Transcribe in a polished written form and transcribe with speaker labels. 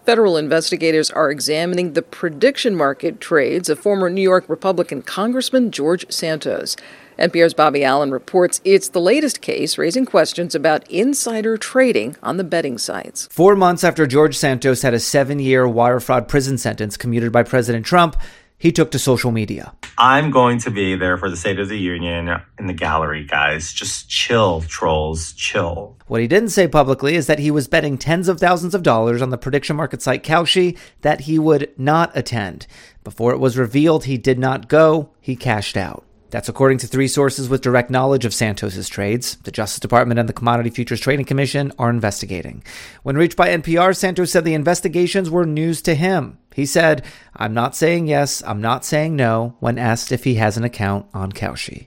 Speaker 1: Federal investigators are examining the prediction market trades of former New York Republican Congressman George Santos. NPR's Bobby Allen reports it's the latest case raising questions about insider trading on the betting sites.
Speaker 2: 4 months after George Santos had a 7-year wire fraud prison sentence commuted by President Trump, he took to social media.
Speaker 3: I'm going to be there for the State of the Union in the gallery, guys. Just chill, trolls, chill.
Speaker 2: What he didn't say publicly is that he was betting tens of thousands of dollars on the prediction market site Kalshi that he would not attend. Before it was revealed he did not go, he cashed out. That's according to 3 sources with direct knowledge of Santos's trades. The Justice Department and the Commodity Futures Trading Commission are investigating. When reached by NPR, Santos said the investigations were news to him. He said, "I'm not saying yes, I'm not saying no," when asked if he has an account on Kalshi.